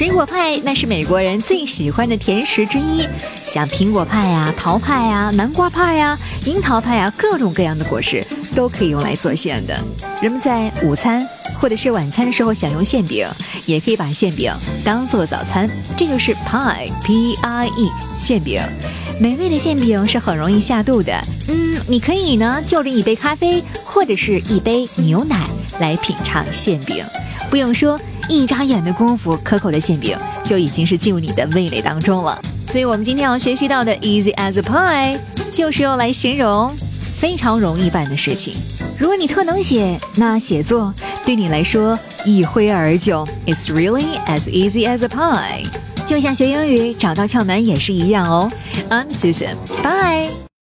水果派那是美国人最喜欢的甜食之一，像苹果派呀、桃派呀、南瓜派呀、樱桃派呀，各种各样的果实都可以用来做馅的。人们在午餐或者是晚餐的时候享用馅饼，也可以把馅饼当做早餐，这就是 pie P-I-E 馅饼。美味的馅饼是很容易下肚的，你可以呢就着一杯咖啡或者是一杯牛奶来品尝馅饼，不用说，一眨眼的功夫，可口的馅饼就已经是进入你的味蕾当中了。所以我们今天要学习到的 easy as a pie 就是用来形容非常容易办的事情。如果你特能写，那写作对你来说一挥而就， It's really as easy as a pie。 就像学英语找到窍门也是一样哦。 I'm Susan， Bye。